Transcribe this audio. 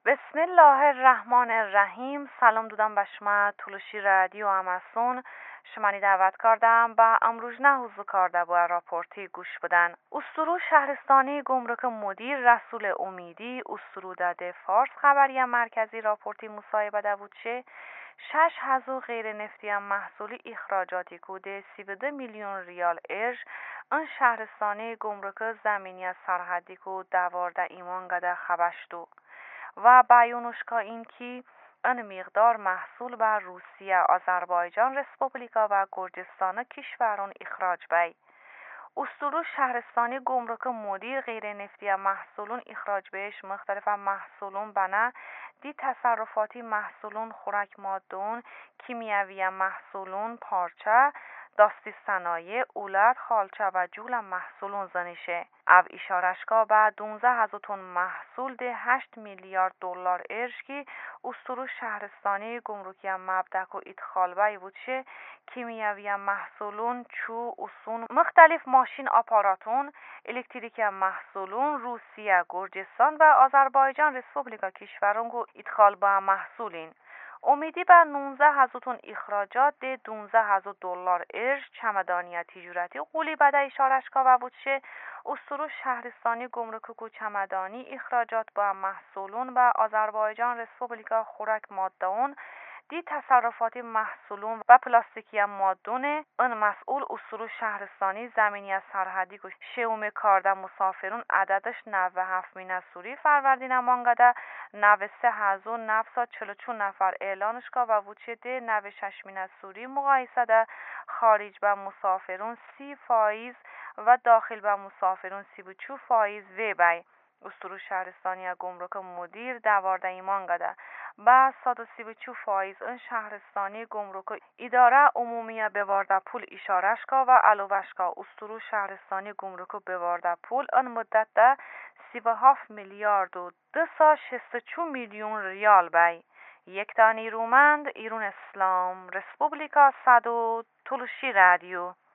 بسم الله الرحمن الرحیم. سلام دودم به شما تلوشی رادیو اماسون. شمانی دعوت کردم با امروز نه حضور کرده با راپورتی گوش بدن. اسطورو شهرستانی گمرک مدیر رسول امیدی اسطورو داده فارس خبری مرکزی راپورتی مصاحبه ده بود چه 6,000 غیر نفتی محصولی اخراجاتی کوده 32 میلیون ریال ارج ان شهرستانی گمرک زمینی از سرحدی کو دوارده ایمان گده خبشتو و بیانوشکا این که ان مقدار محصول بر روسیه، آذربایجان، رسپوبلیکا و گرجستان کشوران اخراج بی. اسطورو شهرستانی گمرک مدیر غیر نفتی محصولون اخراج بهش مختلف محصولون بنا دی تصرفاتی محصولون خوراک مادون کیمیاوی محصولون پارچه داستی صنایع اولاد خالچه و جول محصولون زنیشه او اشارشگاه به 12,000 تن محصول ده 8 میلیارد دلار ارج که اسطورو شهرستانی گمرکی مبدک و ادخال بای بودشه کیمیاوی محصولون چو اسون مختلف ماشین آپاراتون الکتریک محصولون روسیه گرجستان و آذربایجان رسپوبلیکا کشورون گو ادخال با محصولین امیدی بر 19,000 تن اخراجات ده 12,000 دلار ارج چمدانی تجارتی قولی بده اشارشگاه و بودشه اسطورو شهرستانی گمرک کو چمدانی اخراجات با محصولون و آذربایجان رسپوبلیکا خوراک مادهون دی تصرفاتی محصولون و پلاستیکی مادون ان مسئول اسطورو شهرستانی زمینی از سرحدی که شوم کارده مسافرون عددش 97 مین سوری فروردین مانگده 93,944 نفر اعلانشگاه و وجوده 96 مین سوری مقایسه ده خارج به مسافرون 30% و داخل به مسافرون 32% وی بی. اسطورو شهرستانی گمرک مدیر دوارده ایمان گده با 132% این شهرستانی گمرک اداره عمومی بوارده پول اشارشگاه و علوشگاه اسطورو شهرستانی گمرک بوارده پول این مدت ده 37 میلیارد و 264 میلیون ریال بی. یک تا نیرومند ایران اسلام رسپوبلیکا صدو تلوشی رادیو